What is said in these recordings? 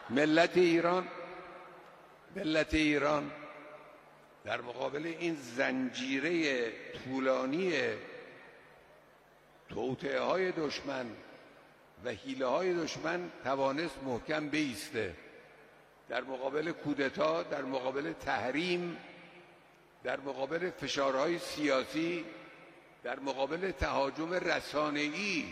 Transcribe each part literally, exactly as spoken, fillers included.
ملت ایران ملت ایران در مقابل این زنجیره طولانی توطئه های دشمن و حیله های دشمن توانست محکم بایسته. در مقابل کودتا، در مقابل تحریم، در مقابل فشارهای سیاسی، در مقابل تهاجم رسانه‌ای.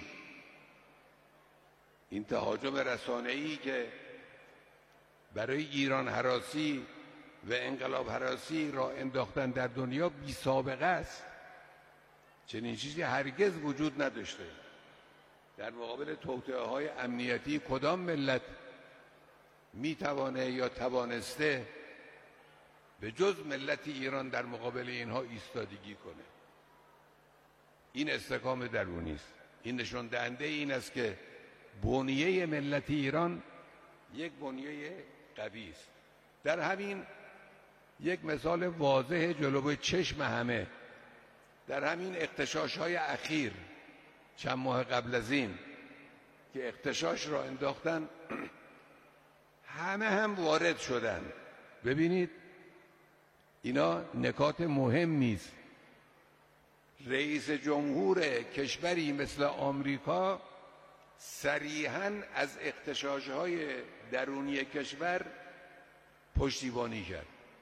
این تهاجم رسانه‌ای که برای ایران هراسی و انقلاب هراسی را انداختن در دنیا بی سابقه است. چنین چیزی هرگز وجود نداشته. در مقابل توطئه های امنیتی کدام ملت میتوانه یا توانسته به جز ملت ایران در مقابل اینها ایستادگی کنه؟ این استحکام درونی است. این نشان دهنده این است که بنیه ملت ایران یک بنیه قوی است. در همین یک مثال واضح جلوی چشم همه، در همین اغتشاش‌های اخیر چند ماه قبل از این که اغتشاش را انداختن، همه هم وارد شدن. ببینید اینا نکات مهمی است. رئیس جمهور کشوری مثل آمریکا صریحاً از اغتشاش‌های درونی کشور پشتیبانی کرد.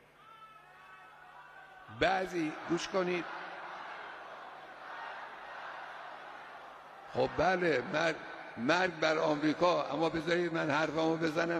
بعضی گوش کنید، خب بله مرگ, مرگ بر آمریکا، اما بذارید من حرفمو بزنم.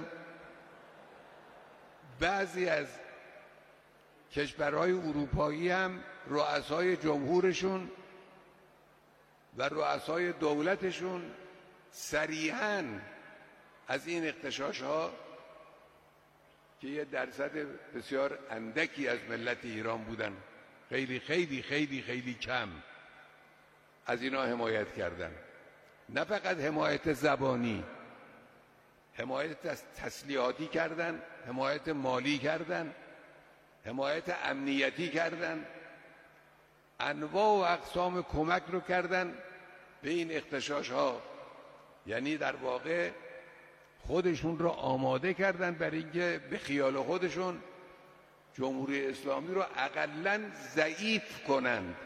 بعضی از کشورهای اروپایی هم رؤسای جمهورشون و رؤسای دولتشون صریحاً از این اغتشاش‌ها که یه درصد بسیار اندکی از ملت ایران بودن، خیلی خیلی خیلی خیلی کم، از اینا حمایت کردن. نه فقط حمایت زبانی، حمایت تسلیحاتی کردن، حمایت مالی کردن، حمایت امنیتی کردن، انواع و اقسام کمک رو کردن به این اغتشاش ها. یعنی در واقع خودشون رو آماده کردن برای اینکه به خیال خودشون جمهوری اسلامی رو اقلاً ضعیف کنند.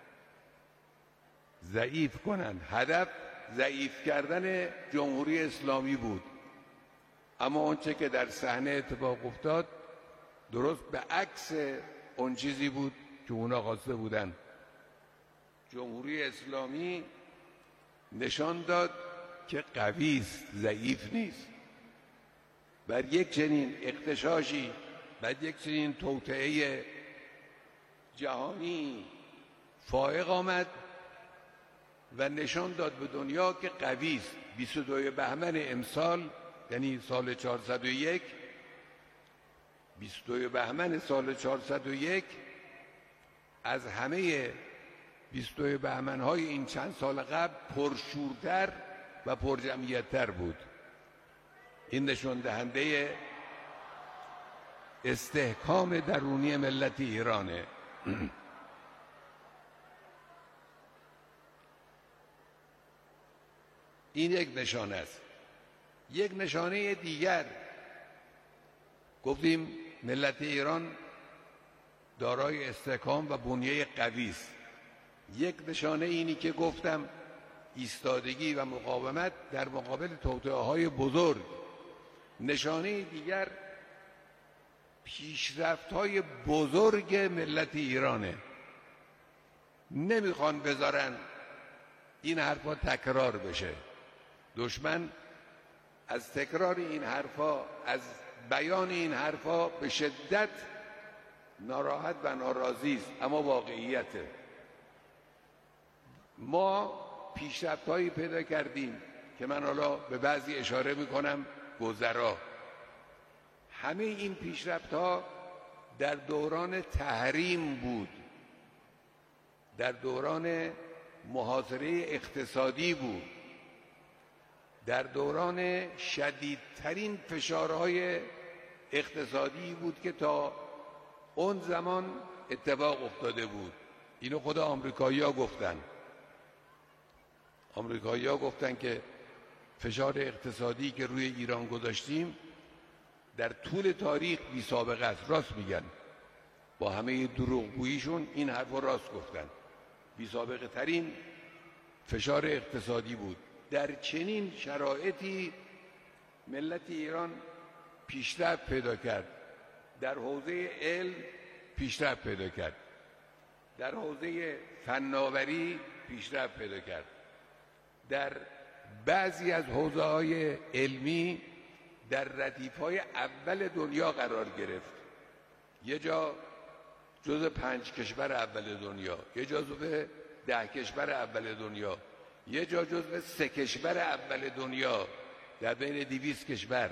ضعیف کنند. هدف ضعیف کردن جمهوری اسلامی بود. اما آنچه که در صحنه اتفاق افتاد درست به عکس اون چیزی بود که اونا خواسته بودن. جمهوری اسلامی نشان داد که قوی است، ضعیف نیست. بر یک چنین اغتشاشی، بر یک چنین توطئه جهانی فائق آمد و نشان داد به دنیا که قوی است. بیست و دوم بهمن امسال، یعنی سال چهارصد و یک، بیست و دوم بهمن سال چهارصد و یک از همه بیست و دوم بهمن‌های این چند سال قبل پرشورتر و پرجمعیت‌تر بود. این نشان دهنده استحکام درونی ملت ایرانه. این یک نشانه است. یک نشانه دیگر، گفتیم ملت ایران دارای استحکام و بنیه قوی است. یک نشانه اینی که گفتم ایستادگی و مقاومت در مقابل توطئه‌های بزرگ. نشانه دیگر پیشرفت‌های بزرگ ملت ایرانه. نمیخوان بذارن این حرفا تکرار بشه. دشمن از تکرار این حرفا، از بیان این حرفا به شدت ناراحت و ناراضی است، اما واقعیته. ما پیشرفت‌هایی پیدا کردیم که من حالا به بعضی اشاره میکنم گذرا. همه این پیشرفت‌ها در دوران تحریم بود، در دوران محاصره اقتصادی بود، در دوران شدیدترین فشارهای اقتصادی بود که تا اون زمان اتفاق افتاده بود. اینو خود آمریکایی‌ها گفتن. آمریکایی‌ها گفتن که فشار اقتصادی که روی ایران گذاشتیم در طول تاریخ بی سابقه است. راست میگن، با همه دروغگوییشون این حرف رو راست گفتن. بی سابقه ترین فشار اقتصادی بود. در چنین شرایطی ملت ایران پیشرفت پیدا کرد، در حوزه علم پیشرفت پیدا کرد، در حوزه فناوری پیشرفت پیدا کرد، در بعضی از حوزه‌های علمی در ردیف‌های اول دنیا قرار گرفت. یه جا جزو پنج کشور اول دنیا، یه جا جزو ده کشور اول دنیا، یه جا جزو سه کشور اول دنیا در بین دویست کشور.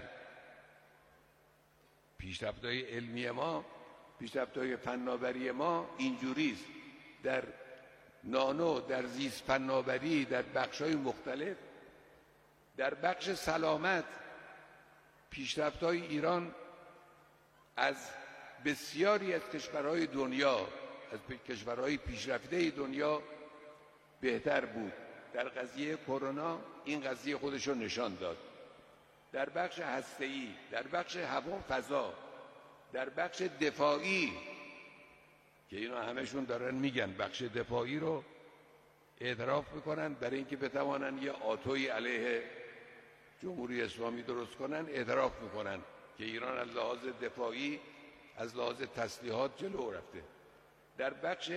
پیشرفت‌های علمی ما، پیشرفت‌های فناوری ما اینجوریست. در نانو، در زیست فناوری، در بخش‌های مختلف، در بخش سلامت پیشرفت‌های ایران از بسیاری از کشورهای دنیا، از کشورهای پیشرفته دنیا بهتر بود. در قضیه کرونا این قضیه خودش رو نشان داد. در بخش هسته‌ای، در بخش هوا فضا، در بخش دفاعی که اینا همشون دارن میگن بخش دفاعی رو اعتراف میکنن برای اینکه بتوانن یه آتوی علیه جمهوری اسلامی درست کنن، اعتراف میکنن که ایران از لحاظ دفاعی، از لحاظ تسلیحات جلو رفته. در بخش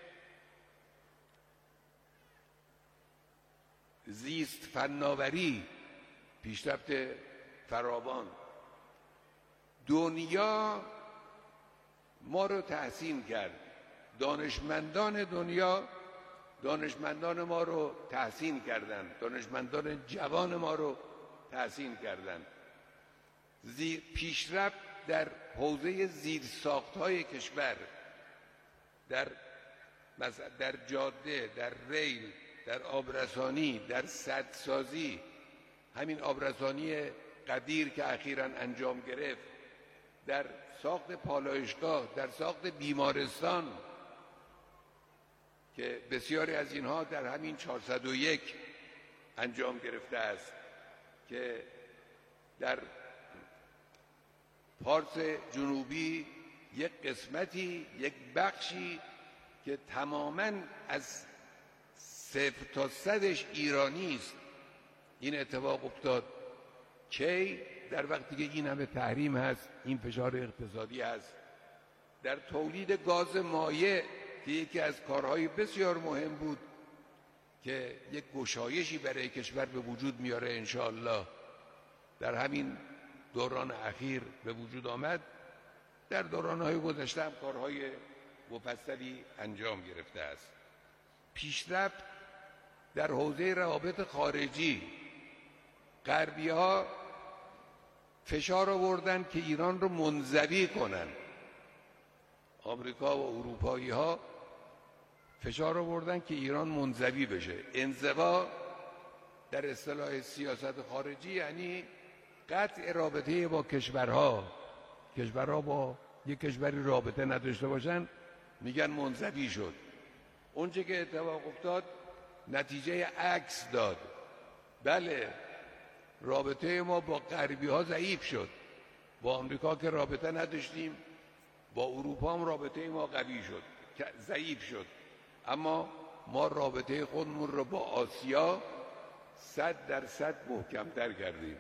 زیست فناوری پیشرفت فراوان. دنیا ما رو تحسین کرد، دانشمندان دنیا دانشمندان ما رو تحسین کردند، دانشمندان جوان ما رو تحسین کردند. زیر پیشرفت در حوزه زیرساخت‌های کشور، در در جاده، در ریل، در آبرسانی، در سدسازی، همین آبرسانی قدیر که اخیراً انجام گرفت، در ساخت پالایشگاه، در ساخت بیمارستان که بسیاری از اینها در همین چهارصد و یک انجام گرفته است، که در پارس جنوبی یک قسمتی، یک بخشی که تماماً از صفر تا صدش ایرانی است. این اتفاق افتاد کی؟ در وقتی که این همه تحریم هست، این فشار اقتصادی هست. در تولید گاز مایع که یکی از کارهای بسیار مهم بود که یک گشایشی برای کشور به وجود میاره انشاءالله، در همین دوران اخیر به وجود آمد. در دورانهای گذشته هم کارهای مفصلی انجام گرفته است. پیشرفت در حوزه روابط خارجی، غربی‌ها فشار آوردن که ایران رو منزوی کنن. آمریکا و اروپایی‌ها فشار آوردن که ایران منزوی بشه. انزوا در اصطلاح سیاست خارجی یعنی قطع رابطه با کشورها. کشورها با یک کشوری رابطه نداشته باشن میگن منزوی شد. اونچه که اتفاق افتاد نتیجه عکس داد. بله، رابطه ما با غربی ها ضعیف شد. با آمریکا که رابطه نداشتیم، با اروپا هم رابطه ما قوی شد، ضعیف شد. اما ما رابطه خودمون رو با آسیا صد درصد محکم‌تر کردیم.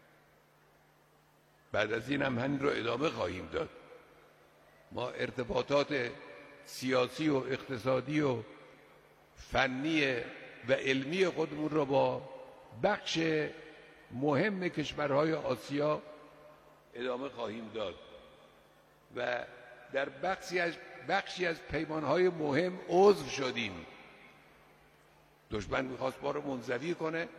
بعد از این هم همین رو ادامه خواهیم داد. ما ارتباطات سیاسی و اقتصادی و فنی و علمی خودمون رو با بخش مهم کشورهای آسیا ادامه خواهیم داد و در بخشی از بخشی از پیمانهای مهم عضو شدیم. دشمن میخواست ما رو منزوی کنه.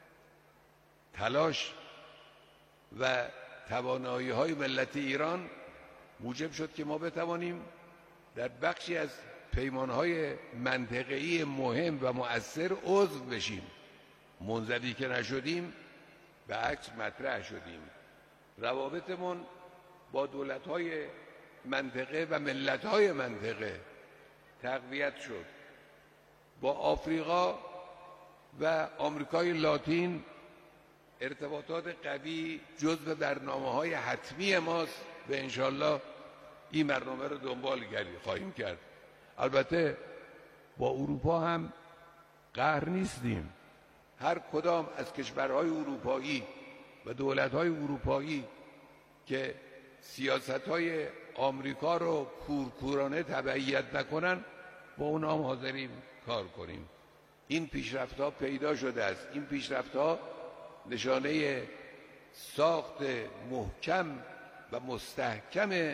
تلاش و توانایی‌های ملت ایران موجب شد که ما بتوانیم در بخشی از پیمانهای منطقه‌ای مهم و مؤثر عضو بشیم. منزوی که نشدیم، به عکس مطرح شدیم. روابطمون با دولت‌های منطقه و ملت‌های منطقه تقویت شد. با آفریقا و آمریکای لاتین ارتباطات قوی جزو برنامه‌های حتمی ماست و انشالله این برنامه رو دنبال خواهیم کرد. البته با اروپا هم قهر نیستیم. هر کدام از کشورهای اروپایی و دولت‌های اروپایی که سیاست‌های آمریکا رو کورکورانه تبعیت نکنن با اونا هم حاضریم کار کنیم. این پیشرفت‌ها پیدا شده است. این پیشرفت‌ها نشانه ساخت محکم و مستحکم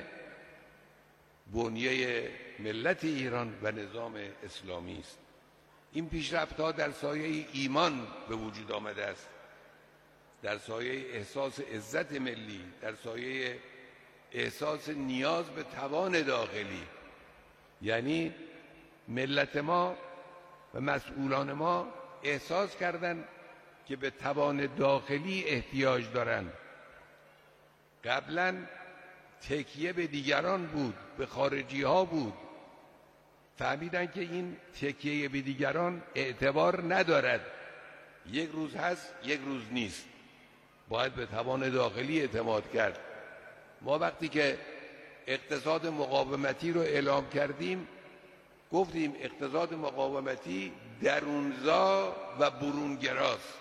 بنیه ملت ایران و نظام اسلامی است. این پیشرفت‌ها در سایه ایمان به وجود آمده است، در سایه احساس عزت ملی، در سایه احساس نیاز به توان داخلی. یعنی ملت ما و مسئولان ما احساس کردند که به توان داخلی احتیاج دارند. قبلا تکیه به دیگران بود، به خارجی ها بود. فهمیدن که این تکیه به دیگران اعتبار ندارد، یک روز هست یک روز نیست، باید به توان داخلی اعتماد کرد. ما وقتی که اقتصاد مقاومتی رو اعلام کردیم گفتیم اقتصاد مقاومتی درونزا و برونگراست.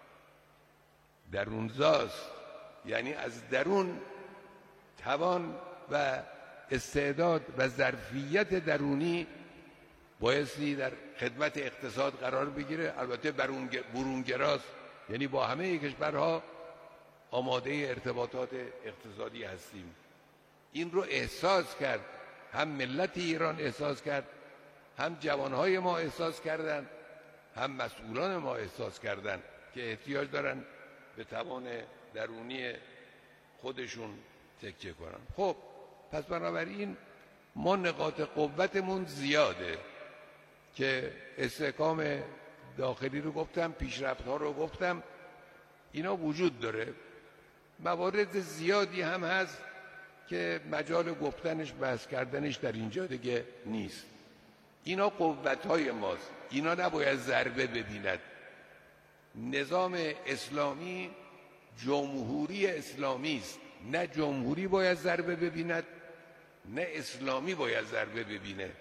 درونزاست یعنی از درون توان و استعداد و ظرفیت درونی بایستی در خدمت اقتصاد قرار بگیره. البته برونگراست یعنی با همه کشورها آماده ارتباطات اقتصادی هستیم. این رو احساس کرد، هم ملت ایران احساس کرد، هم جوانهای ما احساس کردند، هم مسئولان ما احساس کردند که احتیاج دارن به توان درونی خودشون تکیه کنن. خب پس بنابراین ما نقاط قوتمون زیاده که استحکام داخلی رو گفتم، پیشرفت‌ها رو گفتم، اینا وجود داره. موارد زیادی هم هست که مجال گفتنش بحث کردنش در اینجا دیگه نیست. اینا قوت‌های ماست، اینا نباید ضربه ببیند. نظام اسلامی جمهوری اسلامی است، نه جمهوری باید ضربه ببیند نه اسلامی باید ضربه ببینه.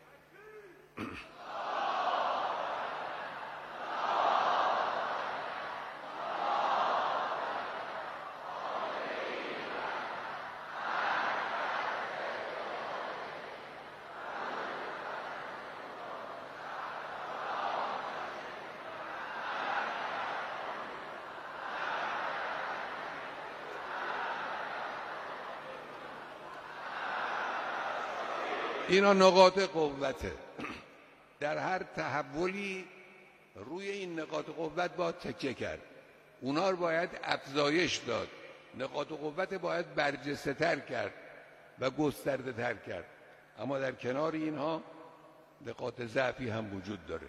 اینا نقاط قوته. در هر تحولی روی این نقاط قوت باید تکیه کرد، اونا رو باید افزایش داد، نقاط قوت باید برجسته تر کرد و گسترده تر کرد. اما در کنار اینها نقاط ضعفی هم وجود داره.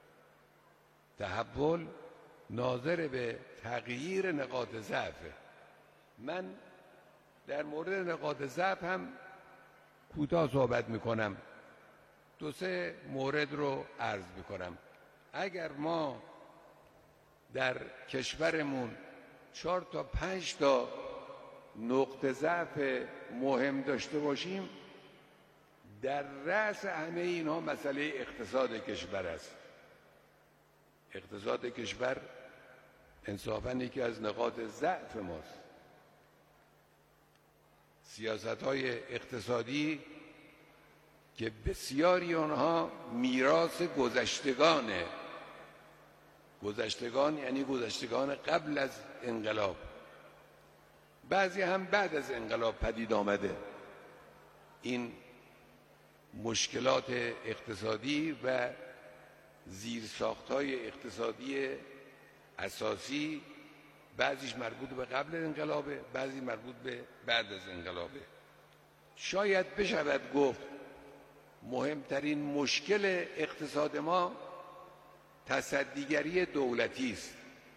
تحول ناظر به تغییر نقاط ضعفه. من در مورد نقاط ضعف هم کوتاه صحبت میکنم، دو سه مورد رو عرض میکنم. اگر ما در کشورمون چهار تا پنج تا نقطه ضعف مهم داشته باشیم، در رأس همه اینها مسئله اقتصاد کشور است. اقتصاد کشور انصافاً یکی از نقاط ضعف ماست. سیاست‌های اقتصادی که بسیاری آنها میراث گذشتگانه، گذشتگان یعنی گذشتگان قبل از انقلاب، بعضی هم بعد از انقلاب پدید آمده. این مشکلات اقتصادی و زیرساخت‌های اقتصادی اساسی بعضیش مربوط به قبل انقلابه، بعضی مربوط به بعد از انقلابه. شاید بشود گفت مهمترین مشکل اقتصاد ما تصدیگری دولتی است.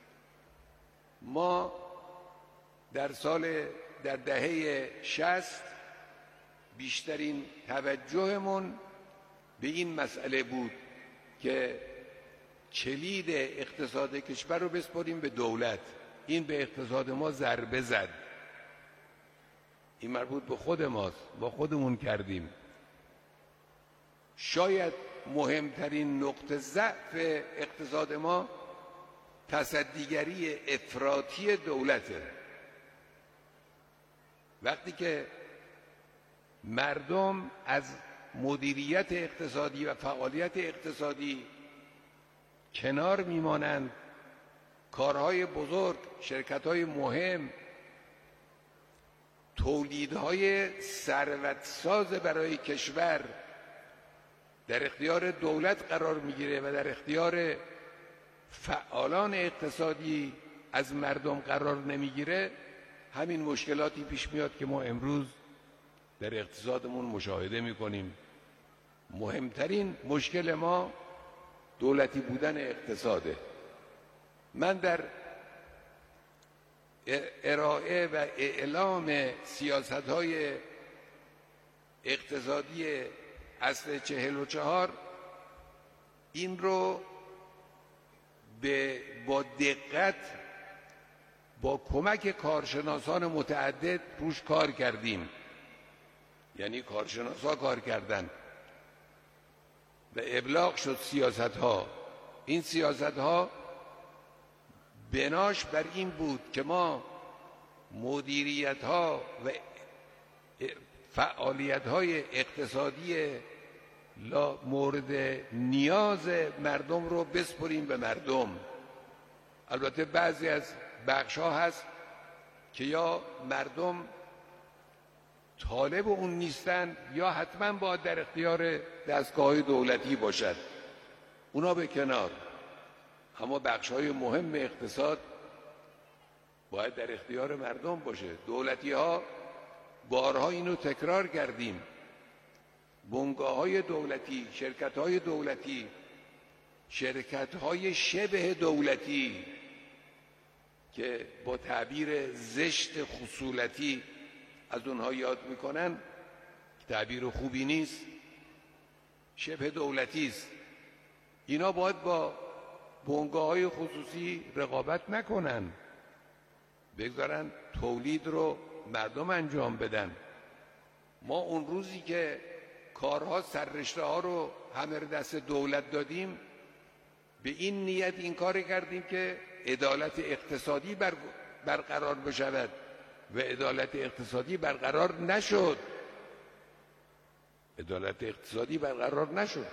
ما در سال در دهه شصت بیشترین توجهمون به این مسئله بود که کلید اقتصاد کشور رو بسپاریم به دولت. این به اقتصاد ما ضربه زد. این مربوط به خود ماست، با خودمون کردیم. شاید مهمترین نقطه ضعف اقتصاد ما تصدیگری افراطی دولته. وقتی که مردم از مدیریت اقتصادی و فعالیت اقتصادی کنار میمانند، کارهای بزرگ، شرکت‌های مهم، تولیدهای ثروتساز برای کشور در اختیار دولت قرار میگیره و در اختیار فعالان اقتصادی از مردم قرار نمیگیره، همین مشکلاتی پیش میاد که ما امروز در اقتصادمون مشاهده میکنیم. مهمترین مشکل ما دولتی بودن اقتصاده. من در ارائه و اعلام سیاست‌های اقتصادی اصل چهل و چهار این رو به با دقت با کمک کارشناسان متعدد روش کار کردیم. یعنی کارشناسا کار کردن و ابلاغ شد سیاست‌ها. این سیاست‌ها بناش بر این بود که ما مدیریت‌ها و فعالیت‌های اقتصادی مورد نیاز مردم رو بسپریم به مردم. البته بعضی از بخش‌ها هست که یا مردم طالب اون نیستن یا حتما باید در اختیار دستگاه دولتی باشد. اونا به کنار. اما بخش‌های مهم اقتصاد باید در اختیار مردم باشه. دولتی‌ها بارها اینو تکرار کردیم. بنگاه‌های دولتی، شرکت‌های دولتی، شرکت‌های شبه دولتی که با تعبیر زشت خصولتی از اونها یاد میکنن، تعبیر خوبی نیست، شبه دولتی است. اینا باید با بنگاه‌های خصوصی رقابت نکنن، بگذارن تولید رو مردم انجام بدن. ما اون روزی که کارها سررشته ها رو همه دست دولت دادیم، به این نیت این کار کردیم که عدالت اقتصادی بر برقرار بشود و عدالت اقتصادی برقرار نشد. عدالت اقتصادی برقرار نشد.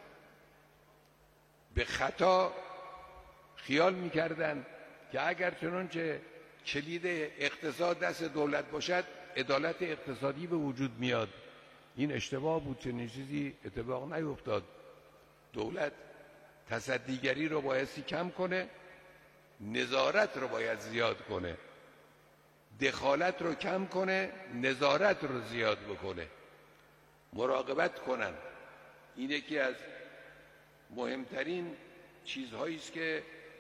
به خطا خیال میکردن که اگر چنانچه کلید اقتصاد دست دولت باشد عدالت اقتصادی به وجود میاد. این اشتباه بود، چنین چیزی اتفاق نیفتاد. دولت تصدیگری رو بایستی کم کنه، نظارت رو باید زیاد کنه، دخالت رو کم کنه، نظارت رو زیاد بکنه، مراقبت کنن. این یکی از مهمترین چیزهایی است که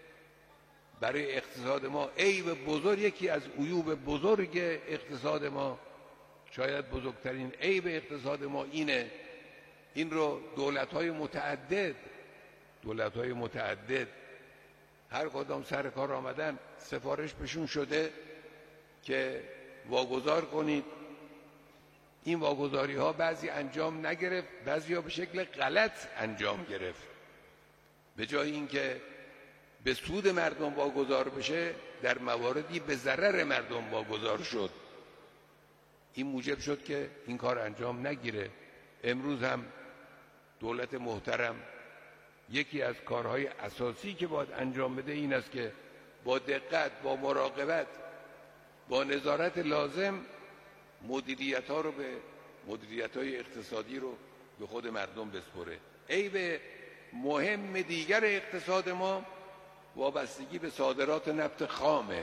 برای اقتصاد ما عیب بزرگ، یکی از عیوب بزرگ اقتصاد ما، شاید بزرگترین عیب اقتصاد ما اینه. این رو دولت‌های متعدد دولت‌های متعدد هر کدام سر کار آمدن سفارش بهشون شده که واگذار کنید. این واگذاری ها بعضی انجام نگرفت، بعضی ها به شکل غلط انجام گرفت. به جای اینکه به سود مردم واگذار بشه، در مواردی به ضرر مردم واگذار شد. این موجب شد که این کار انجام نگیره. امروز هم دولت محترم یکی از کارهای اساسی که باید انجام بده این است که با دقت، با مراقبت، با نظارت لازم مدیریت ها رو به مدیریت های اقتصادی رو به خود مردم بسپره. عیب مهم دیگر اقتصاد ما وابستگی به صادرات نفت خامه.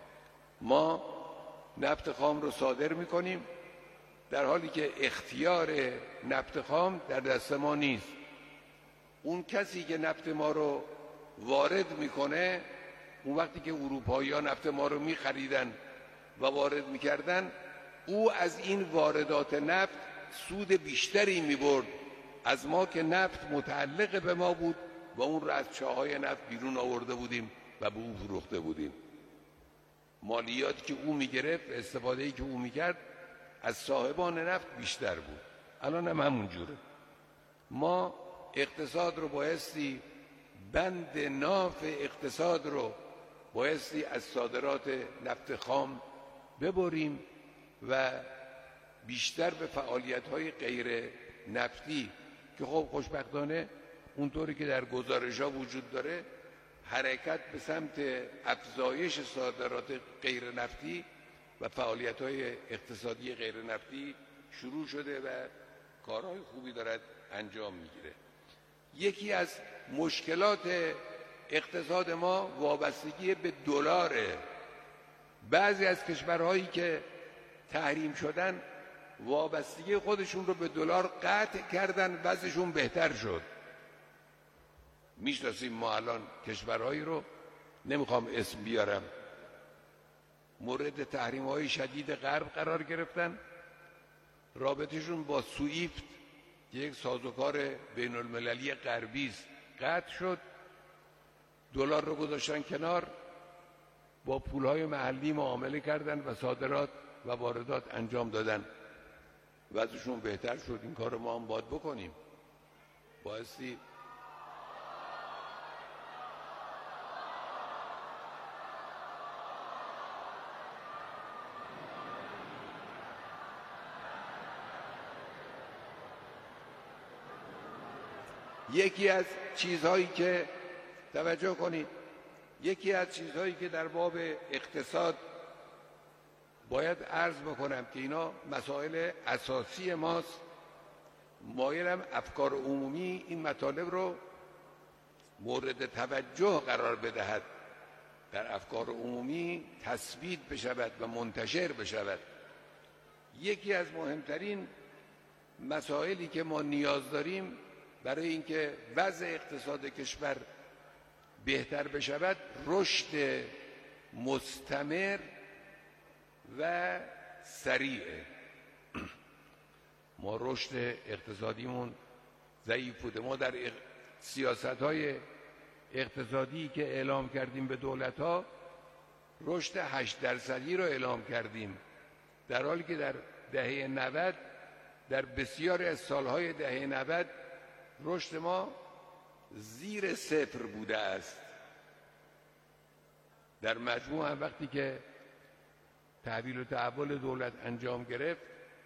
ما نفت خام رو صادر میکنیم در حالی که اختیار نفت خام در دست ما نیست. اون کسی که نفت ما رو وارد میکنه، اون وقتی که اروپایی‌ها نفت ما رو میخریدن و وارد میکردن، او از این واردات نفت سود بیشتری میبرد از ما که نفت متعلق به ما بود و اون رو از چاهای نفت بیرون آورده بودیم و به او فروخته بودیم. مالیاتی که او میگرفت، استفاده‌ای که او میکرد از صاحبان نفت بیشتر بود. الان هم همون جوره. ما اقتصاد رو بایستی، بند ناف اقتصاد رو بایستی از صادرات نفت خام ببریم و بیشتر به فعالیت‌های غیر نفتی که خب خوشبختانه اونطوری که در گزارش‌ها وجود داره حرکت به سمت افزایش صادرات غیر نفتی و فعالیت‌های اقتصادی غیر نفتی شروع شده و کارهای خوبی دارد انجام میگیره. یکی از مشکلات اقتصاد ما وابستگی به دلاره. بعضی از کشورهایی که تحریم شدن وابستگی خودشون رو به دلار قطع کردن، وضعشون بهتر شد. میشناسیم ما الان کشورهایی رو، نمیخوام اسم بیارم، مورد تحریم‌های شدید غرب قرار گرفتن، رابطهشون با سوئیفت که یک سازوکار بین المللی غربی است قطع شد، دلار رو گذاشتن کنار، با پولهای محلی معامله کردن و صادرات و واردات انجام دادن، وضعشون بهتر شد. این کار رو ما هم باید بکنیم. بایستی یکی از چیزهایی که توجه کنید، یکی از چیزهایی که در باب اقتصاد باید عرض بکنم که اینا مسائل اساسی ماست، مایلم افکار عمومی این مطالب رو مورد توجه قرار بدهد، در افکار عمومی تثبیت بشود و منتشر بشود. یکی از مهمترین مسائلی که ما نیاز داریم برای اینکه وضع اقتصاد کشور بهتر بشود رشد مستمر و سریع. ما رشد اقتصادیمون ضعیف بوده. ما در سیاست‌های اقتصادی که اعلام کردیم به دولت‌ها رشد هشت درصدی رو اعلام کردیم، در حالی که در دهه نود در بسیاری از سالهای دهه نود رشد ما زیر صفر بوده است. در مجموع هم وقتی که تحویل و تحول دولت انجام گرفت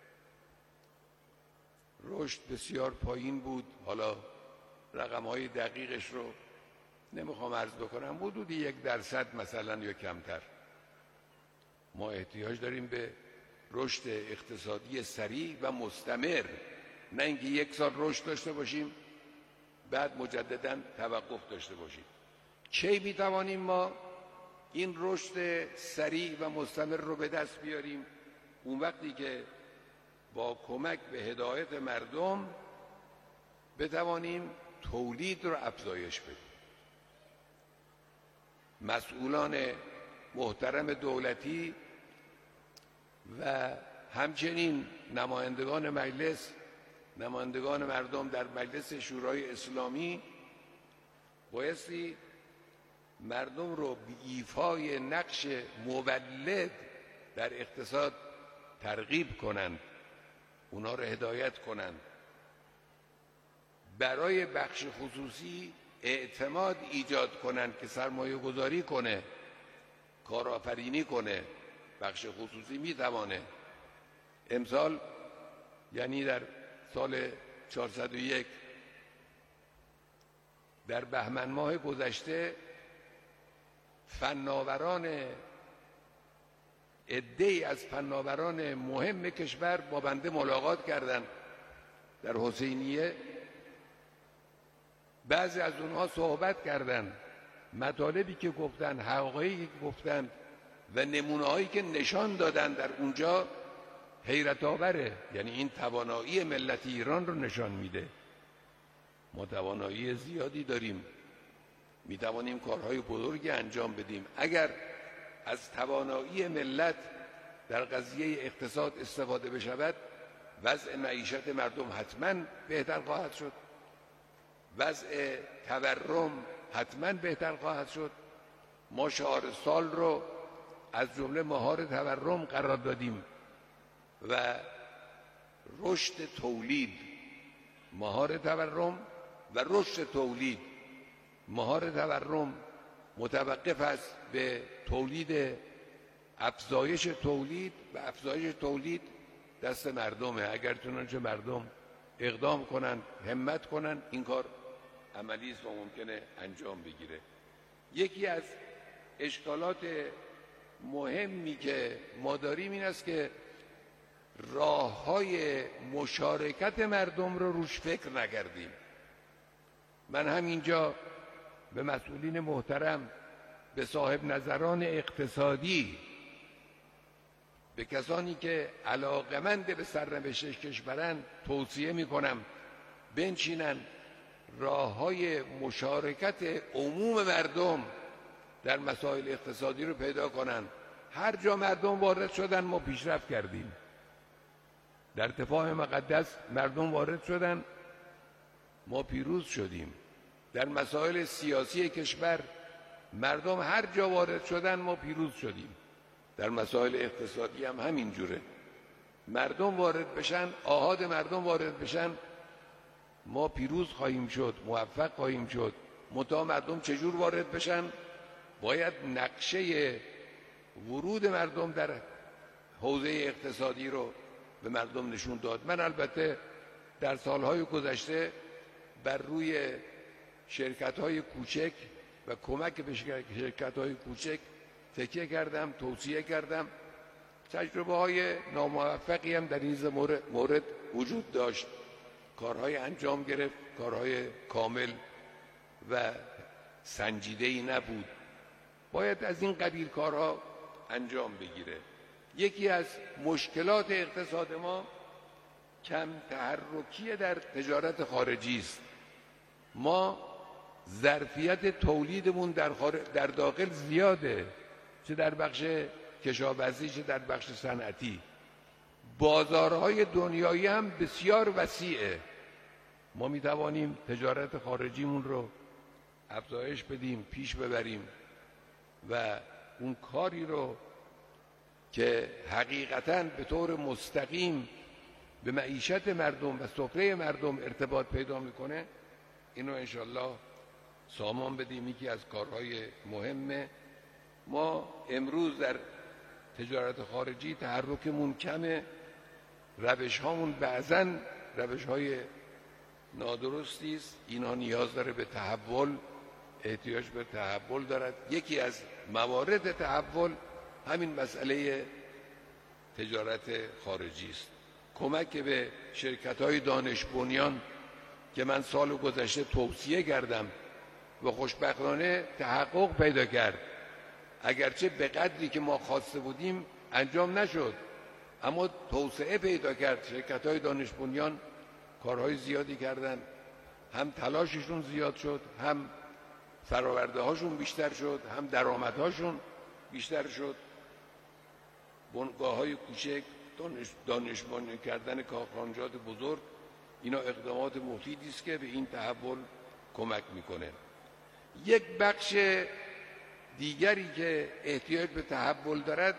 رشد بسیار پایین بود. حالا رقم‌های دقیقش رو نمیخوام عرض بکنم، حدود یک درصد مثلا یا کمتر. ما احتیاج داریم به رشد اقتصادی سریع و مستمر، نه اینکه یک سال رشد داشته باشیم بعد مجددا توقف داشته باشیم. کی میتوانیم ما این رشد سریع و مستمر رو به دست بیاریم؟ اون وقتی که با کمک به هدایت مردم بتوانیم تولید رو افزایش بدیم. مسئولان محترم دولتی و همچنین نمایندگان مجلس، نمایندگان مردم در مجلس شورای اسلامی بایستی مردم رو به ایفای نقش مولد در اقتصاد ترغیب کنند، اونا رو هدایت کنند، برای بخش خصوصی اعتماد ایجاد کنند که سرمایه گذاری کنه، کارآفرینی کنه. بخش خصوصی میتوانه. امسال یعنی در سال چهارصد و یک در بهمن ماه گذشته فناوران عده‌ای از فناوران مهم کشور با بنده ملاقات کردند در حسینیه. بعضی از اونها صحبت کردند، مطالبی که گفتن، حقایقی که گفتن و نمونه‌هایی که نشان دادن در اونجا حیرت آوره. یعنی این توانایی ملت ایران رو نشان میده. ما توانایی زیادی داریم، میتوانیم کارهای بزرگی انجام بدیم. اگر از توانایی ملت در قضیه اقتصاد استفاده بشود، وضع معیشت مردم حتما بهتر خواهد شد، وضع تورم حتما بهتر خواهد شد. ما شعار سال رو از جمله مهار تورم قرار دادیم و رشد تولید. مهار تورم و رشد تولید. مهار تورم متوقف است به تولید، افزایش تولید، و افزایش تولید دست مردمه. اگر چنانچه مردم اقدام کنن، همت کنن، این کار عملی است و ممکنه انجام بگیره. یکی از اشکالات مهمی که ما داریم این است که راه‌های مشارکت مردم رو روش فکر نکردیم. من همینجا به مسئولین محترم، به صاحب نظران اقتصادی، به کسانی که علاقمند به سرنوشت کشورن توصیه میکنم بنشینن راه‌های مشارکت عموم مردم در مسائل اقتصادی رو پیدا کنن. هر جا مردم وارد شدن ما پیشرفت کردیم. در دفاع مقدس مردم وارد شدن، ما پیروز شدیم. در مسائل سیاسی کشور مردم هر جا وارد شدن ما پیروز شدیم. در مسائل اقتصادی هم همین جوره. مردم وارد بشن، آحاد مردم وارد بشن، ما پیروز خواهیم شد، موفق خواهیم شد. منتها مردم چجور وارد بشن؟ باید نقشه ورود مردم در حوزه اقتصادی رو به مردم نشون داد. من البته در سالهای گذشته بر روی شرکت‌های کوچک و کمک به شرکت‌های کوچک تکیه کردم، توصیه کردم. تجربه های ناموفقی هم در این مورد وجود داشت. کارهای انجام گرفت، کارهای کامل و سنجیده‌ای نبود. باید از این قبیل کارها انجام بگیره. یکی از مشکلات اقتصاد ما کم تحرکی در تجارت خارجی است. ما ظرفیت تولیدمون در, در داخل زیاده، چه در بخش کشاورزی چه در بخش صنعتی. بازارهای دنیایی هم بسیار وسیعه. ما می توانیم تجارت خارجیمون رو افزایش بدیم، پیش ببریم و اون کاری رو که حقیقتاً به طور مستقیم به معیشت مردم و سفره مردم ارتباط پیدا میکنه، اینو انشالله سامان بدیم. یکی از کارهای مهمه. ما امروز در تجارت خارجی تحرکمون کمه، روش هامون بعضاً روش های نادرستی است. اینها نیاز داره به تحول، احتیاج به تحول دارد. یکی از موارد تحول همین مسئله تجارت خارجی است. کمک به شرکت‌های دانش بنیان که من سال گذشته توصیه کردم و خوشبختانه تحقق پیدا کرد، اگرچه به قدری که ما خواسته بودیم انجام نشد، اما توسعه پیدا کرد. شرکت‌های دانش بنیان کارهای زیادی کردن، هم تلاششون زیاد شد، هم فرآورده هاشون بیشتر شد، هم درآمدهاشون بیشتر شد. بنگاه‌های کوچک، دانش دانش بنیان کردن کارخانجات بزرگ، اینا اقدامات مفیدی است که به این تحول کمک میکنه. یک بخش دیگری که احتیاج به تحول دارد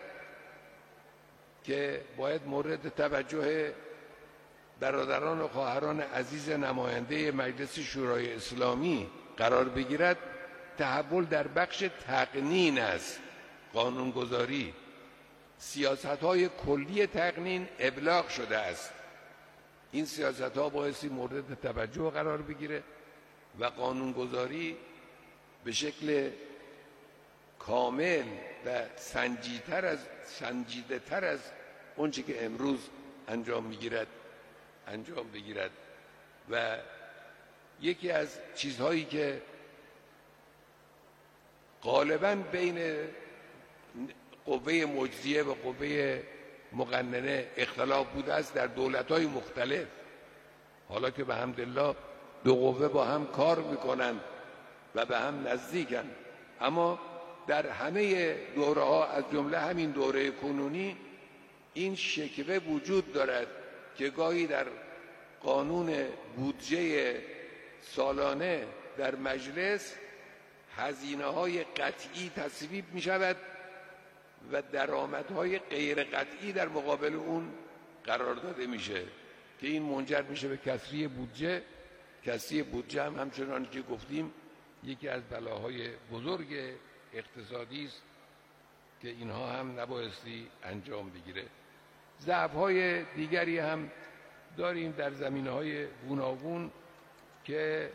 که باید مورد توجه برادران و خواهران عزیز نماینده مجلس شورای اسلامی قرار بگیرد، تحول در بخش تقنین است. قانونگذاری، سیاست‌های کلی تقنین ابلاغ شده است. این سیاست‌ها بایستی مورد توجه قرار بگیره و قانونگذاری به شکل کامل و سنجیدتر از سنجیده‌تر از اونچه که امروز انجام میگیرد انجام بگیرد. و یکی از چیزهایی که غالباً بین قوه مجریه و قوه مقننه اختلاف بوده است در دولت‌های مختلف، حالا که به حمدالله دو قوه با هم کار میکنن و به هم نزدیکن، اما در همه دوره‌ها از جمله همین دوره کنونی این شکوه وجود دارد که گاهی در قانون بودجه سالانه در مجلس هزینه‌های قطعی تصویب می شود و درآمدهای غیر قطعی در مقابل اون قرار داده میشه که این منجر میشه به کسری بودجه. کسری بودجه هم همچنان که گفتیم یکی از بلاهای بزرگ اقتصادی است که اینها هم نبایستی انجام بگیره. ضعف‌های دیگری هم داریم در زمینه‌های گوناگون که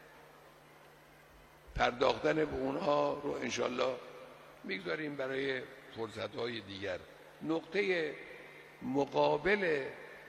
پرداختن به اونها رو انشالله میگذاریم برای فرصت‌های دیگر. نقطه مقابل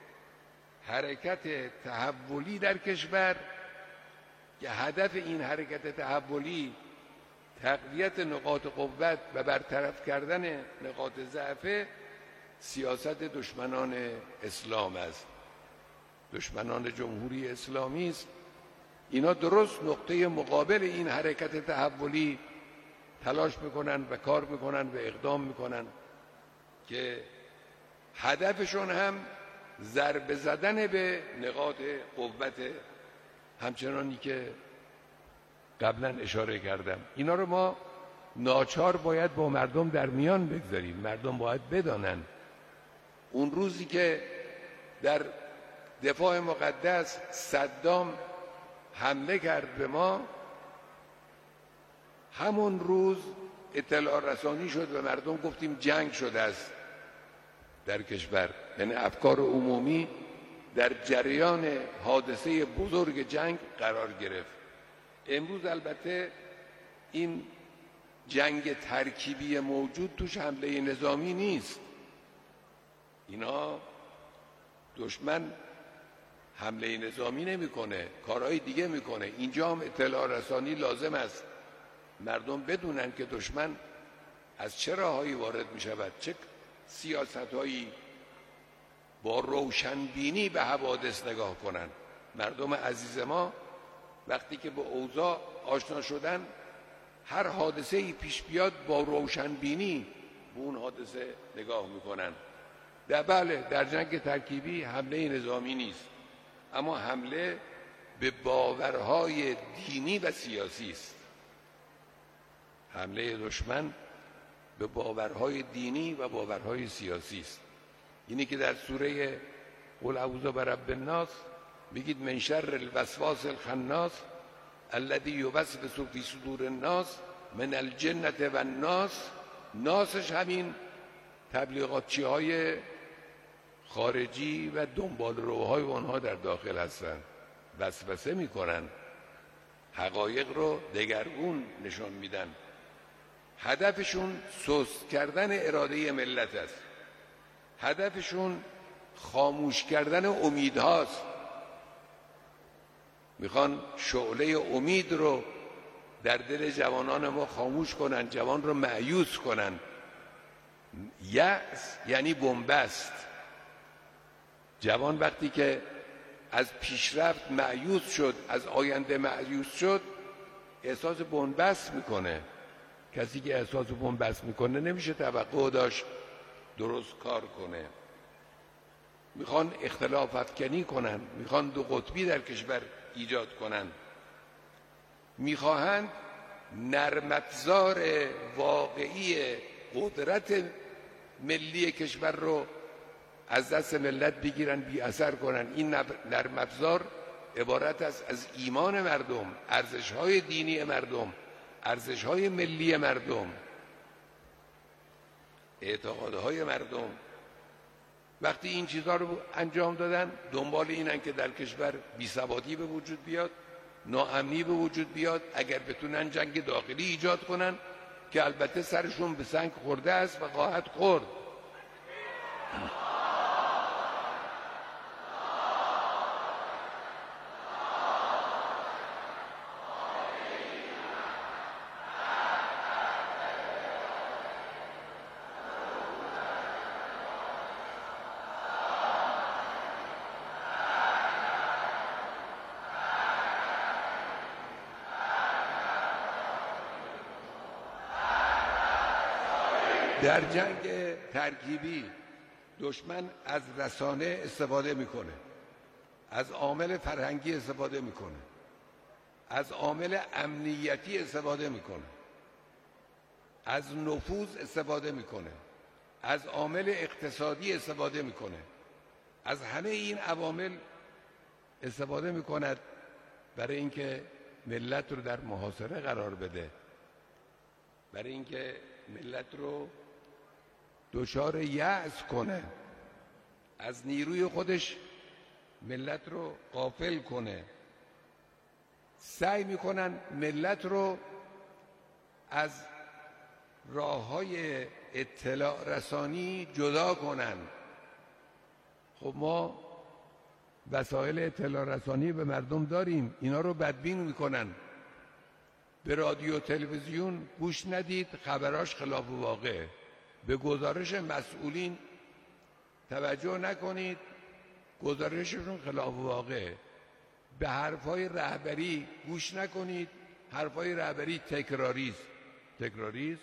حرکت تحولی در کشور که هدف این حرکت تحولی تقویت نقاط قوت و برطرف کردن نقاط ضعف، سیاست دشمنان اسلام است، دشمنان جمهوری اسلامی است. اینا درست نقطه مقابل این حرکت تحولی تلاش میکنن و کار میکنن و اقدام میکنن که هدفشون هم ضربه زدن به نقاط قوت، همچنانی که قبلا اشاره کردم. اینا رو ما ناچار باید با مردم در میان بگذاریم. مردم باید بدانن اون روزی که در دفاع مقدس صدام حمله کرد به ما، همون روز اطلاع رسانی شد و مردم گفتیم جنگ شده است در کشور. یعنی افکار عمومی در جریان حادثه بزرگ جنگ قرار گرفت. امروز البته این جنگ ترکیبی موجود توش حمله نظامی نیست. اینا دشمن حمله نظامی نمیکنه، کارهای دیگه میکنه. اینجا هم اطلاع رسانی لازم است، مردم بدونن که دشمن از چه راههایی وارد میشود، چه سیاستهایی، با روشنبینی به حوادث نگاه کنن. مردم عزیز ما وقتی که با اوضاع آشنا شدن، هر حادثه ای پیش بیاد با روشنبینی به اون حادثه نگاه میکنن. در بله در جنگ ترکیبی حمله نظامی نیست، اما حمله به باورهای دینی و سیاسی است. حمله دشمن به باورهای دینی و باورهای سیاسی است. اینی که در سوره قل اعوذ برب الناس میگید من شر الوسواس الخناس الذی یوسوس فی صدور الناس من الجنة و الناس. ناسش همین تبلیغاتچی های خارجی و دنبال روهای اونها در داخل هستند. وسوسه میکنن، حقایق رو دگرگون نشان میدن. هدفشون سست کردن اراده ملت است. هدفشون خاموش کردن امیدهاست. میخوان شعله امید رو در دل جوانان ما خاموش کنن، جوان رو مایوس کنن. یأس یعنی بنبست. جوان وقتی که از پیشرفت مایوس شد، از آینده مایوس شد، احساس بنبست میکنه. کسی که احساس بنبست میکنه نمیشه توقع داشت درست کار کنه. میخوان اختلاف افکنی کنن، میخوان دو قطبی در کشور ایجاد کنن، میخواهند نرم افزار واقعی قدرت ملی کشور رو از دست ملت بگیرن، بی اثر کنن. این نرم افزار عبارت است از ایمان مردم، ارزش‌های دینی مردم، ارزش‌های ملی مردم، اعتقادهای مردم. وقتی این چیزها رو انجام دادن، دنبال اینن که در کشور بی‌ثباتی به وجود بیاد، ناامنی به وجود بیاد. اگر بتونن جنگ داخلی ایجاد کنن که البته سرشون به سنگ خورده است و خواهد خورد. در جنگ ترکیبی دشمن از رسانه استفاده میکنه، از عامل فرهنگی استفاده میکنه، از عامل امنیتی استفاده میکنه، از نفوذ استفاده میکنه. از عامل اقتصادی استفاده میکنه، از همه این عوامل استفاده میکند برای اینکه ملت رو در محاصره قرار بده، برای اینکه ملت رو دچار یأس کنه، از نیروی خودش ملت رو غافل کنه. سعی میکنن ملت رو از راه‌های اطلاع رسانی جدا کنن. خب ما وسایل اطلاع رسانی به مردم داریم، اینا رو بدبین میکنن. به رادیو تلویزیون گوش ندید، خبراش خلاف واقعه. به گزارش مسئولین توجه نکنید، گزارششون خلاف واقعه. به حرفای رهبری گوش نکنید، حرفای رهبری تکراریست. تکراریست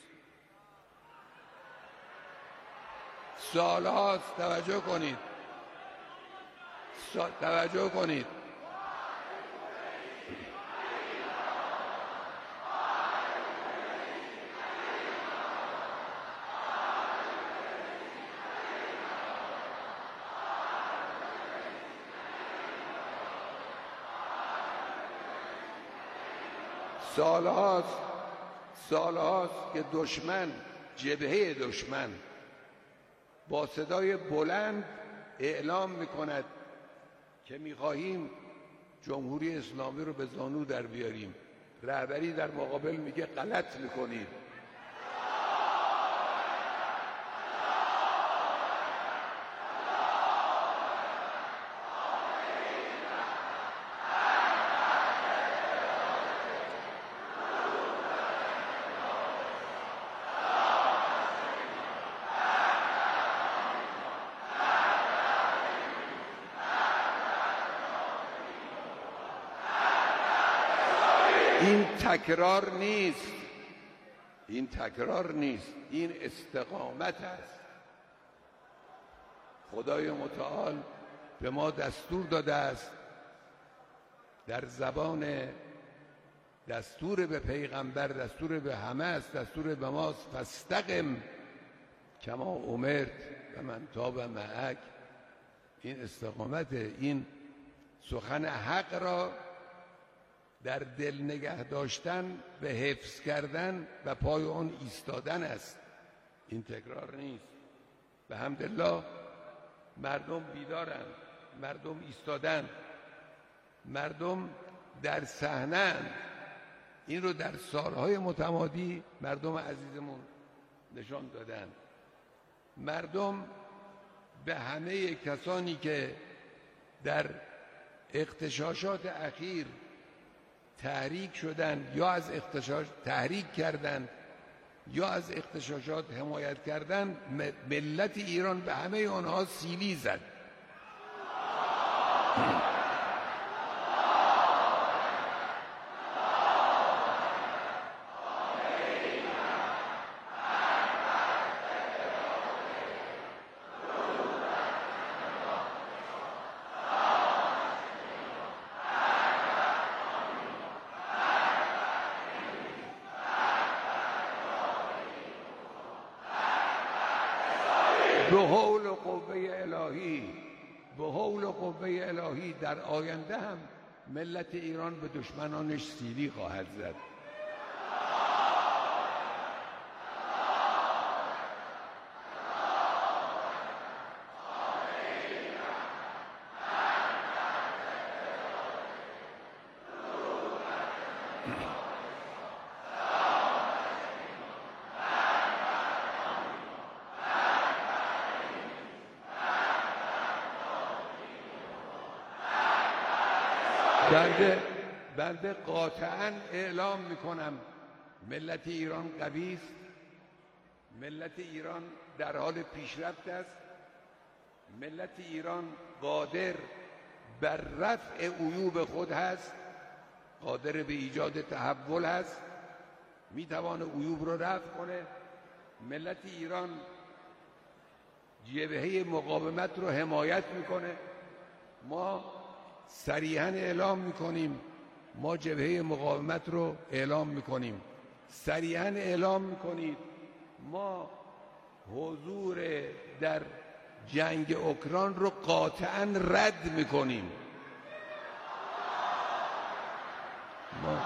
سالهاست. توجه کنید، سا... توجه کنید. سالهاست سالهاست که دشمن، جبهه دشمن با صدای بلند اعلام میکند که میخواهیم جمهوری اسلامی رو به زانو در بیاریم. رهبری در مقابل میگه غلط میکنید. این تکرار نیست، این تکرار نیست، این استقامت است. خدای متعال به ما دستور داده است، در زبان دستور به پیغمبر، دستور به همه است، دستور به ماست. فاستقم کما امرت و من تاب معک. این استقامت، این سخن حق را در دل نگه داشتن، به حفظ کردن و پای آن ایستادن است. این تکرار نیست. به حمدالله مردم بیدارند، مردم ایستادن، مردم در صحنه‌اند. این رو در سالهای متمادی مردم عزیزمون نشان دادن. مردم به همه کسانی که در اغتشاشات اخیر تحریک شدند یا از اغتشاش تحریک کردند یا از اغتشاشات حمایت کردند، ملت ایران به همه آنها سیلی زد. به حول قوه الهی، به حول قوه الهی در آینده هم ملت ایران به دشمنانش سیلی خواهد زد. بنده بنده قاطعاً اعلام میکنم ملت ایران قوی است، ملت ایران در حال پیشرفت است، ملت ایران قادر بر رفع عیوب خود هست، قادر به ایجاد تحول هست، میتوانه عیوب رو رفع کنه. ملت ایران جبهه مقاومت رو حمایت میکنه. ما صریحاً اعلام میکنیم، ما جبهه مقاومت رو اعلام میکنیم، صریحاً اعلام میکنید ما حضور در جنگ اوکراین رو قاطعاً رد میکنیم. ما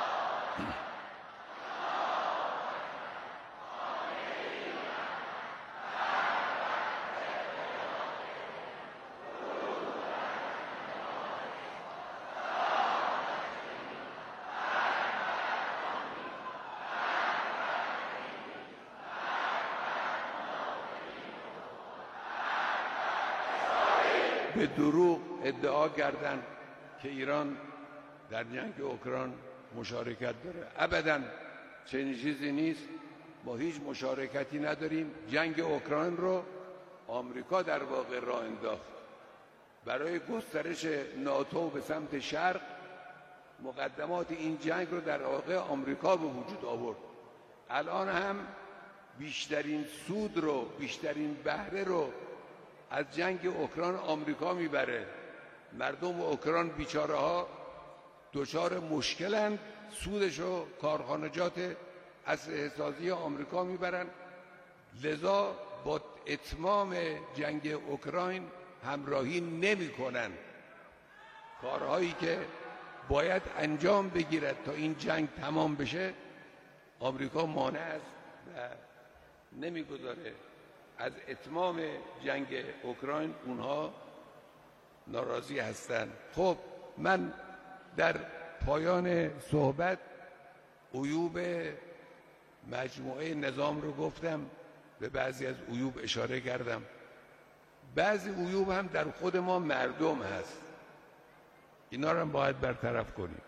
به دروغ ادعا کردند که ایران در جنگ اوکراین مشارکت داره. ابداً چنین چیزی نیست. ما هیچ مشارکتی نداریم. جنگ اوکراین رو آمریکا در واقع راه انداخت. برای گسترش ناتو به سمت شرق مقدمات این جنگ رو در واقع آمریکا به وجود آورد. الان هم بیشترین سود رو، بیشترین بهره رو از جنگ اوکراین آمریکا میبره. مردم اوکراین بیچاره ها دچار مشکلند، سودش رو کارخانجات اسلحه سازی آمریکا میبرن. لذا با اتمام جنگ اوکراین همراهی نمیکنن. کارهایی که باید انجام بگیرد تا این جنگ تمام بشه آمریکا مانع است و نمیگذاره. از اتمام جنگ اوکراین اونها ناراضی هستند. خب من در پایان صحبت عیوب مجموعه نظام رو گفتم، به بعضی از عیوب اشاره کردم. بعضی عیوب هم در خود ما مردم هست، اینا رو هم باید برطرف کنیم.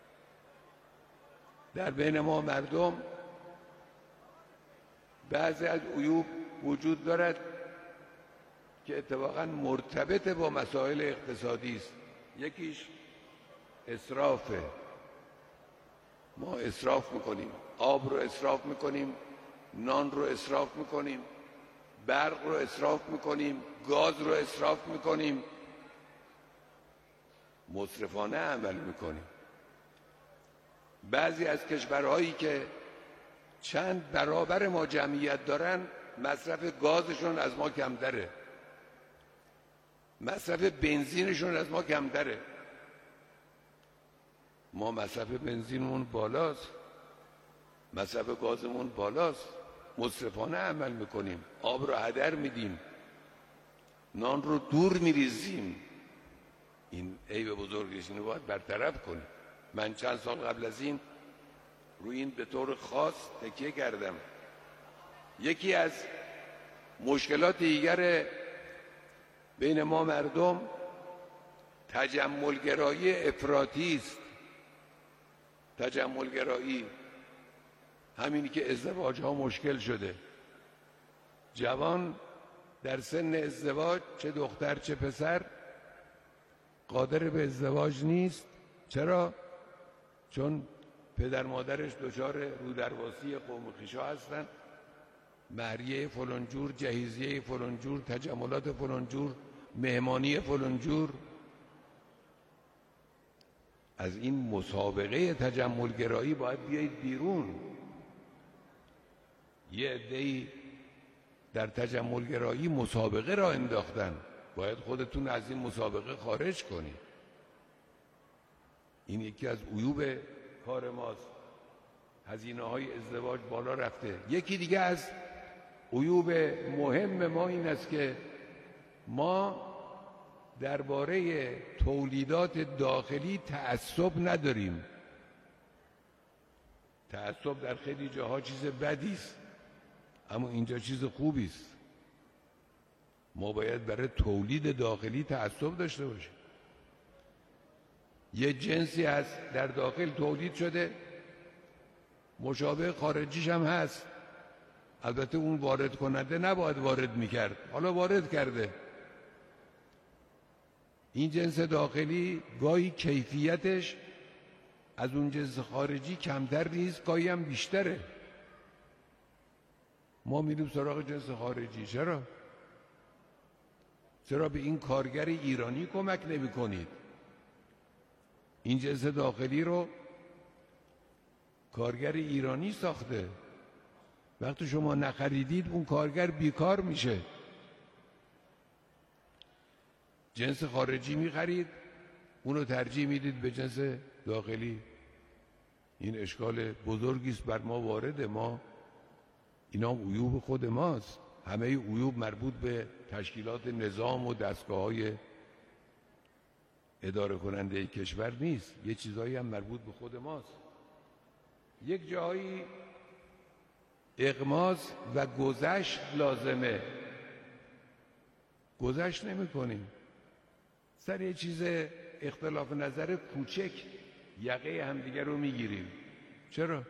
در بین ما مردم بعضی از عیوب وجود دارد که اتفاقا مرتبط با مسائل اقتصادی است. یکیش اسرافه. ما اسراف میکنیم، آب رو اسراف میکنیم، نان رو اسراف میکنیم، برق رو اسراف میکنیم، گاز رو اسراف میکنیم، مسرفانه عمل میکنیم. بعضی از کشورهایی که چند برابر ما جمعیت دارن مصرف گازشون از ما کمتره، مصرف بنزینشون از ما کمتره. ما مصرف بنزینمون بالاست، مصرف گازمون بالاست، مسرفانه عمل میکنیم، آب رو هدر میدیم، نان رو دور میریزیم. این عیب بزرگش اینو باید برطرف کنیم. من چند سال قبل از این روی این به طور خاص تکیه کردم. یکی از مشکلات دیگر بین ما مردم تجملگرایی افراطی است. تجملگرایی همینی که ازدواج ها مشکل شده. جوان در سن ازدواج، چه دختر چه پسر، قادر به ازدواج نیست. چرا؟ چون پدر مادرش دچار رودرواسی قوم و خویشا هستن، مهریه فلانجور، جهیزیه فلانجور، تجملات فلانجور، مهمانی فلانجور. از این مسابقه تجملگرایی باید بیایید بیرون. یه عده‌ای در تجملگرایی مسابقه را انداختن، باید خودتون از این مسابقه خارج کنید. این یکی از عیوب کار ماست. هزینه های ازدواج بالا رفته. یکی دیگه از عیوب مهم ما این است که ما درباره تولیدات داخلی تعصب نداریم. تعصب در خیلی جاها چیز بدی است، اما اینجا چیز خوبی است. ما باید برای تولید داخلی تعصب داشته باشیم. یه جنسی هست در داخل تولید شده، مشابه خارجیش هم هست. البته اون وارد کننده نباید وارد میکرد، حالا وارد کرده. این جنس داخلی گاهی کیفیتش از اون جنس خارجی کمتر نیست، گاهی هم بیشتره. ما میریم سراغ جنس خارجی. چرا؟ چرا به این کارگر ایرانی کمک نمی کنید؟ این جنس داخلی رو کارگر ایرانی ساخته. وقتی شما نخریدید اون کارگر بیکار میشه. جنس خارجی میخرید، اونو ترجیح میدید به جنس داخلی. این اشکال بزرگی است بر ما وارده. ما اینا عیوب خود ماست. همه عیوب مربوط به تشکیلات نظام و دستگاه‌های اداره کننده کشور نیست، یه چیزایی هم مربوط به خود ماست. یک جایی اغماض و گذشت لازمه، گذشت نمی کنیم، سر یه چیز اختلاف نظر کوچک یقه همدیگر رو میگیریم. چرا؟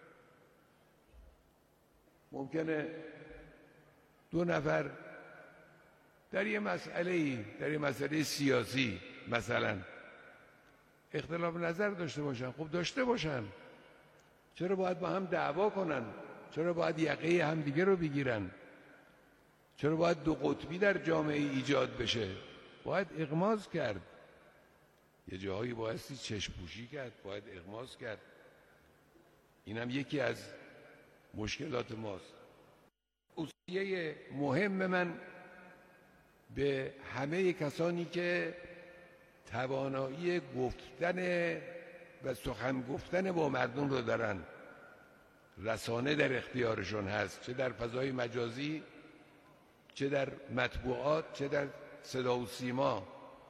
ممکنه دو نفر در یه مسئله در یه مسئله سیاسی مثلا اختلاف نظر داشته باشن. خب داشته باشن، چرا باید با هم دعوا کنن؟ چرا باید یقه همدیگه رو بگیرن؟ چرا باید دو قطبی در جامعه ایجاد بشه؟ باید اغماض کرد. یه جاهایی بایستی چشم پوشی کرد، باید اغماض کرد. اینم یکی از مشکلات ماست. توصیه مهم من به همه کسانی که توانایی گفتن و سخن گفتن با مردم رو دارن، رسانه در اختیارشون هست، چه در فضای مجازی، چه در مطبوعات، چه در صدا و سیما.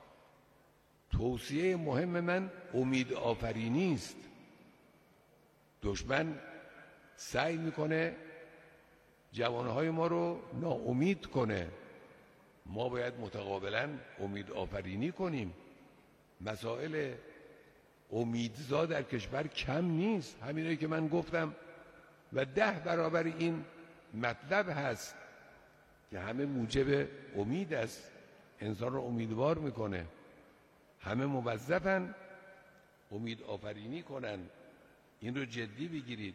توصیه مهم من امید آفرینی است. دشمن سعی میکنه جوانهای ما رو ناامید کنه. ما باید متقابلا امید آفرینی کنیم. مسائل امیدزا در کشور کم نیست، همینه که من گفتم و ده برابر این مطلب هست که همه موجب امید است، انسان رو امیدوار میکنه. همه موظفن امید آفرینی کنن. این رو جدی بگیرید.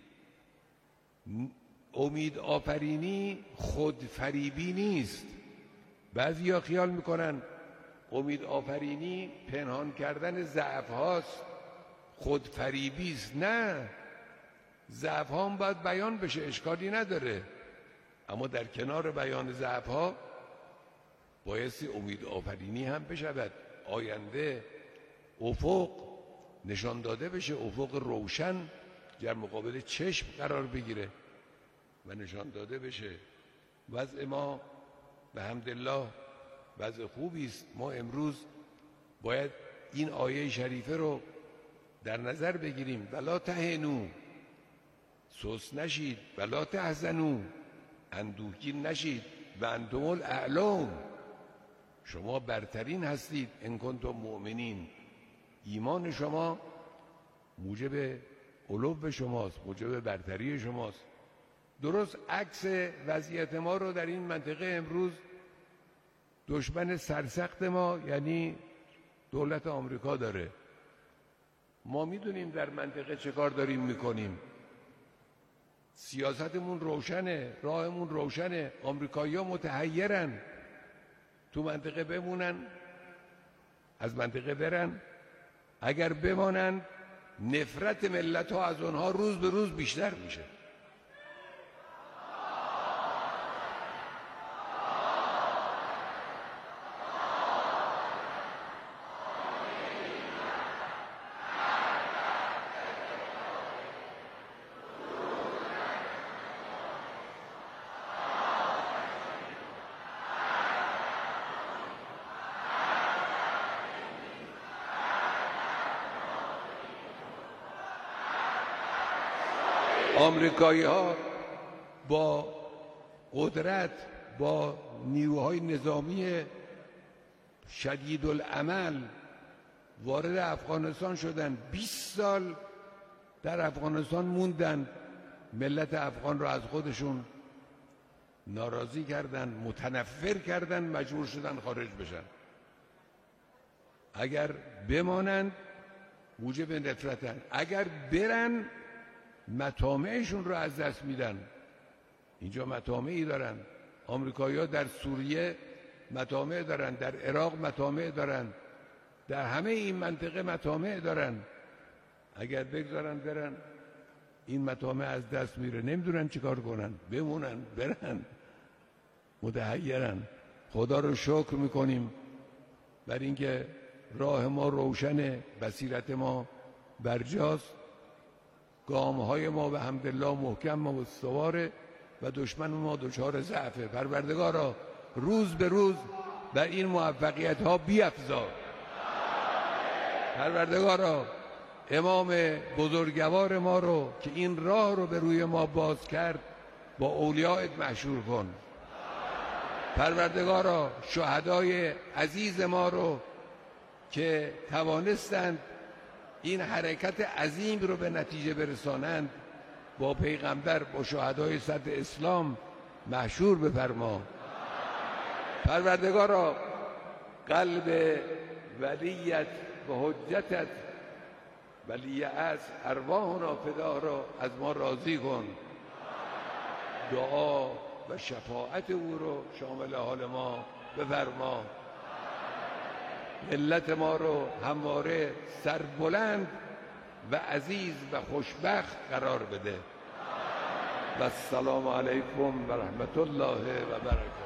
امید آفرینی خودفریبی نیست. بعضیا خیال میکنن امید آفرینی پنهان کردن ضعف هاست، خودفریبی است. نه، ضعف ها هم باید بیان بشه، اشکالی نداره، اما در کنار بیان ضعف ها بایستی امید آفرینی هم بشود. آینده افق نشان داده بشه، افق روشن در مقابل چشم قرار بگیره و نشان داده بشه. وضع ما به حمدالله وضع خوبی است. ما امروز باید این آیه شریفه رو در نظر بگیریم. ولا تهنوا، سست نشید، ولا تحزنوا، اندوهگین نشید، و انتم الاعلون، شما برترین هستید. ان کنتم مؤمنین، ایمان شما موجب علو شماست، موجب برتری شماست. درست عکس وضعیت ما رو در این منطقه امروز دشمن سرسخت ما یعنی دولت آمریکا داره. ما میدونیم در منطقه چه کار داریم میکنیم. سیاستمون روشنه، راهمون روشنه. آمریکایی‌ها متحیرن، تو منطقه بمونن، از منطقه برن. اگر بمانند نفرت ملت ها از اونها روز به روز بیشتر میشه. آمریکایی ها با قدرت، با نیروهای نظامی شدید العمل وارد افغانستان شدن. بیست سال در افغانستان موندن، ملت افغان را از خودشون ناراضی کردن، متنفر کردن، مجبور شدن خارج بشن. اگر بمانند موجب نفرتن، اگر برن مطامعشون رو از دست میدن. اینجا مطامعی دارن. آمریکایی‌ها در سوریه مطامع دارن، در عراق مطامع دارن، در همه این منطقه مطامع دارن. اگر بگذارن برن این مطامع از دست میره، نمیدونن چیکار کنن، بمونن برن، متحیرن. خدا رو شکر میکنیم بر اینکه راه ما روشنه، بصیرت ما برجاست، گامهای ما به حمدالله محکم و استواره و دشمن ما دچار ضعفه. پروردگارا روز به روز بر این موفقیت ها بیفزا. پروردگارا امام بزرگوار ما رو که این راه رو به روی ما باز کرد با اولیایت محشور کن. پروردگارا شهدای عزیز ما رو که توانستند این حرکت عظیم رو به نتیجه برسانند با پیغمبر، با شهدای صدر اسلام محشور بفرما. پروردگارا قلب ولیت و حجتت ولی از ارواحنا فدا را از ما راضی کن. دعا و شفاعت او رو شامل حال ما بفرما. ملت ما رو همواره سربلند و عزیز و خوشبخت قرار بده. و السلام علیکم و رحمت الله و برکاته.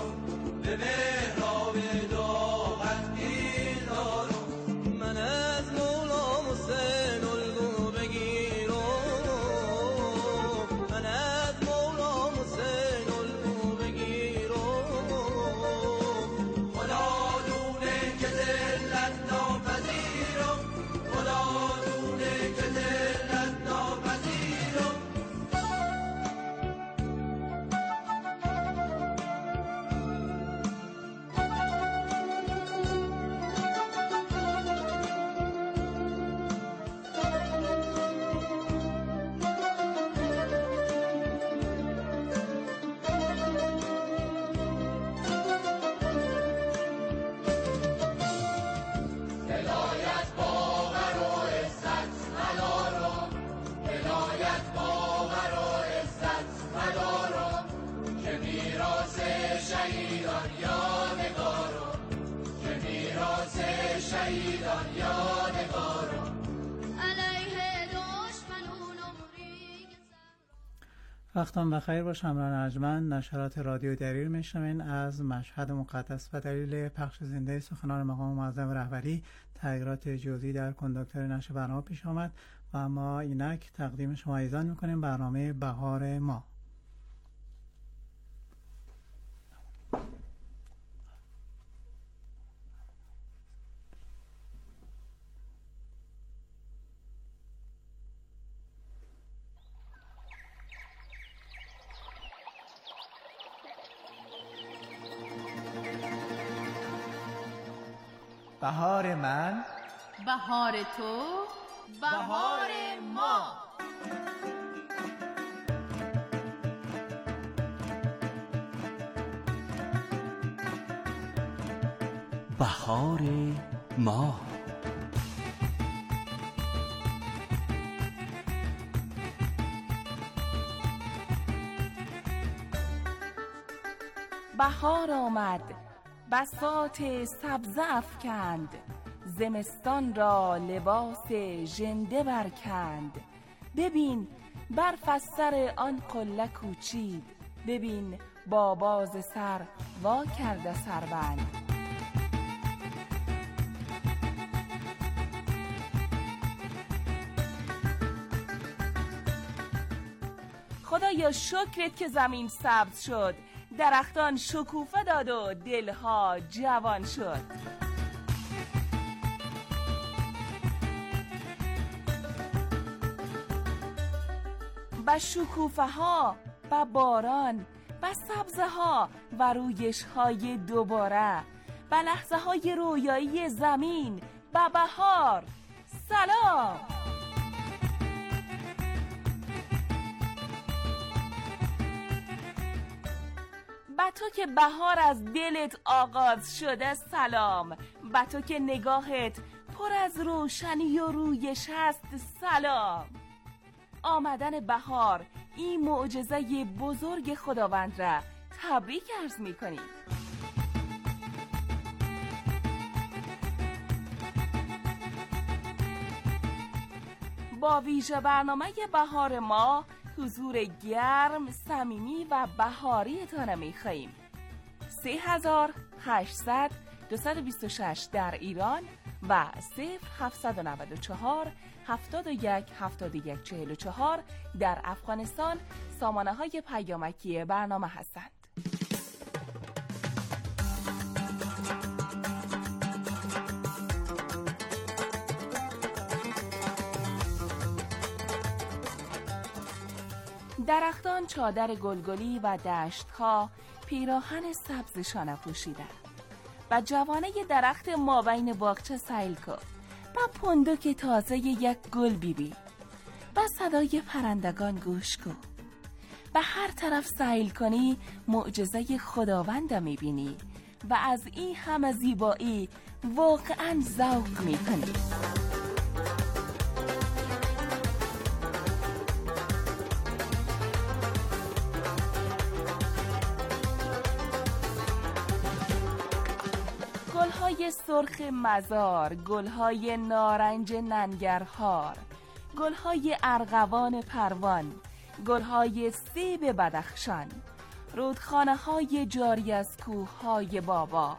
من از وقتان بخیر با شمران ارجمند. نشرات رادیو دلیر میشنوین از مشهد مقدس. و دلیل پخش زنده سخنان مقام معظم رهبری تغییرات جزئی در کنداکتور نشر برنامه پیش آمد و ما اینک تقدیم شما ایزان میکنیم برنامه بهار ما. بهار من، بهار تو، بهار ما. بهار ما. بهار آمد، بساط سبزه افکند، زمستان را لباس ژنده برکند. ببین برف از سر آن قله کوچید، ببین با باز سر وا کرده سربند. خدایا شکرت که زمین سبز شد، درختان شکوفه داد و دلها جوان شد. با شکوفه ها، با باران، با سبزه ها و رویش های دوباره، با لحظه های رویایی زمین، با بهار سلام. با تو که بهار از دلت آغاز شده سلام، با تو که نگاهت پر از روشنی و رویش هست سلام. آمدن بهار این معجزه بزرگ خداوند را تبریک عرض می‌کنیم. با ویژه برنامه بهار ما حضور گرم، صمیمی و بهاریتان می‌خواهیم. سه هزار و هشتصد و دویست و بیست و شش در ایران و صفر هفتصد و نود و چهار هفتاد و یک هفتاد و یک چهل و چهار در افغانستان سامانه های پیامکی برنامه هستند. درختان چادر گلگلی و دشت‌ها پیراهن سبزشان پوشیدند. و جوانه درخت مابین باغچه سیل کن، با پندوک تازه یک گل بیبی، با صدای پرندگان گوش کن. به هر طرف سیل کنی معجزه خداوند میبینی و از این همه زیبایی واقعا ذوق میکنی. گلهای سرخ مزار، گلهای نارنج ننگرهار، گلهای ارغوان پروان، گلهای سیب بدخشان، رودخانه های جاری از کوههای بابا،